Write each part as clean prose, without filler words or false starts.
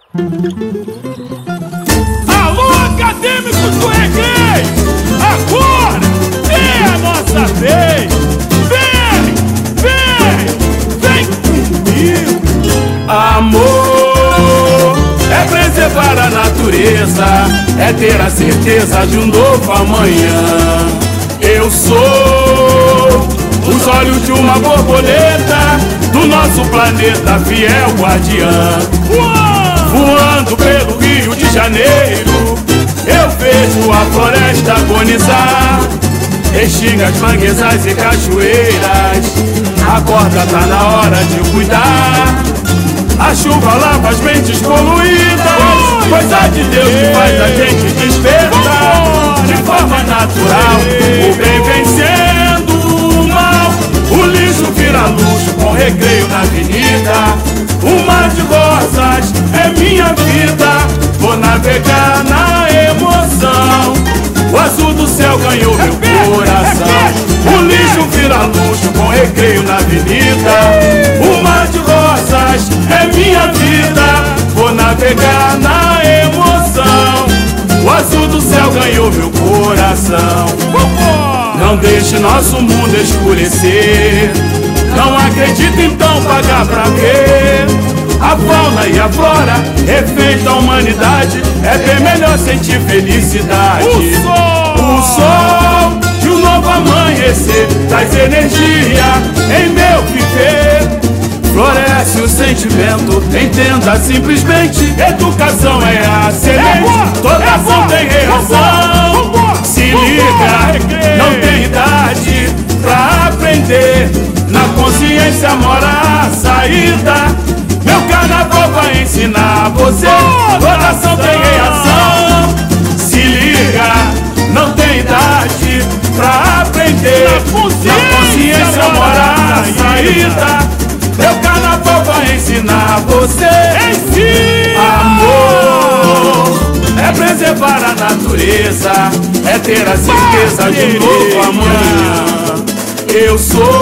Alô, acadêmicos do recreio! Agora é a nossa vez! Vem comigo! Amor é preservar a natureza, é ter a certeza de um novo amanhã. Eu sou os olhos de uma borboleta do nosso planeta, fiel guardiã. Voando pelo Rio de Janeiro, eu vejo a floresta agonizar. Restingas, manguezais e cachoeiras, acorda, tá na hora de cuidar. A chuva lava as mentes poluídas, coisa de Deus que faz a gente despertar. De forma natural, o bem vencendo o mal. O lixo vira luxo com recreio na avenida. O mar de rosas é minha vida, vou navegar na emoção. O azul do céu ganhou meu coração. O lixo vira luxo com recreio na avenida. O mar de rosas é minha vida, vou navegar na emoção. O azul do céu ganhou meu coração. Não deixe nosso mundo escurecer, não acredita, então pagar pra ver. A fauna e a flora, reféns da humanidade, é bem melhor sentir felicidade. O sol de um novo amanhecer traz energia em meu viver. Floresce o sentimento, entenda simplesmente, educação é a semente, toda ação tem reação. Se liga, não tem idade pra aprender, na consciência mora a saída. Meu carnaval vai ensinar você, toda ação tem reação. Se liga, não tem idade pra aprender, na consciência mora a saída. Meu carnaval vai ensinar você. Amor é preservar a natureza, é ter a certeza de um novo amanhã. Eu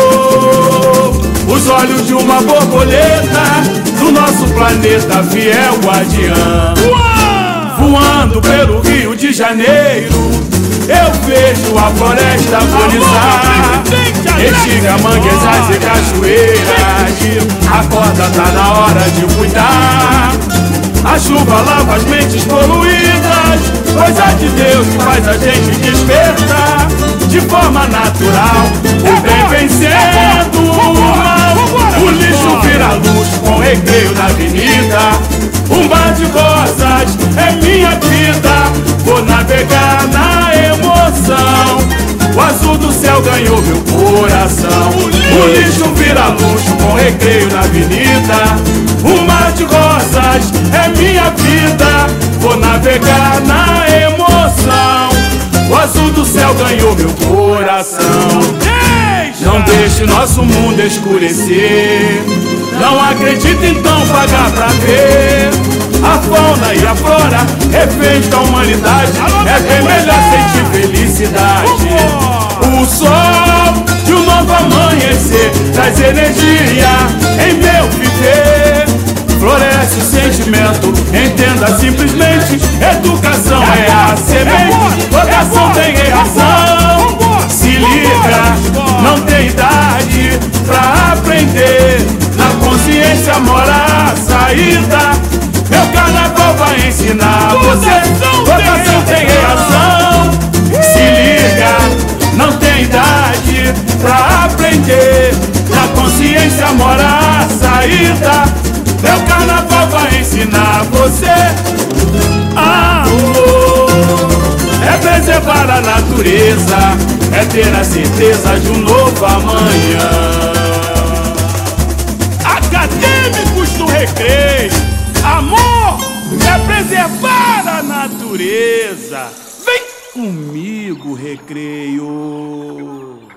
sou os olhos de uma borboleta do nosso planeta, fiel guardiã. Voando pelo Rio de Janeiro, eu vejo a floresta agonizar. Restinga, manguezais e cachoeiras, acorda, tá na hora de cuidar. A chuva lava as mentes poluídas, coisa de Deus que faz a gente despertar. De forma natural, o bem vencendo o mal. O lixo vira luxo com recreio na avenida. Um mar de rosas é minha vida, vou navegar na emoção. O azul do céu ganhou meu coração. O lixo vira luxo com recreio na avenida. Um mar de rosas é minha vida, vou navegar na emoção. O azul do céu ganhou meu coração. Não deixe nosso mundo escurecer, não acredita, então pagar pra ver. A fauna e a flora, reféns da humanidade, é bem melhor sentir felicidade. O sol de um novo amanhecer traz energia em meu viver. Floresce o sentimento, entenda simplesmente, educação é a semente, toda ação tem reação. Se liga, não tem idade pra aprender, na consciência mora a saída. Meu carnaval vai ensinar você, toda ação tem reação. Se liga, não tem idade pra aprender, na consciência mora a saída. Meu carnaval vai ensinar você. Amor é preservar a natureza, é ter a certeza de um novo amanhã. Acadêmicos do recreio, amor é preservar a natureza. Vem comigo, recreio.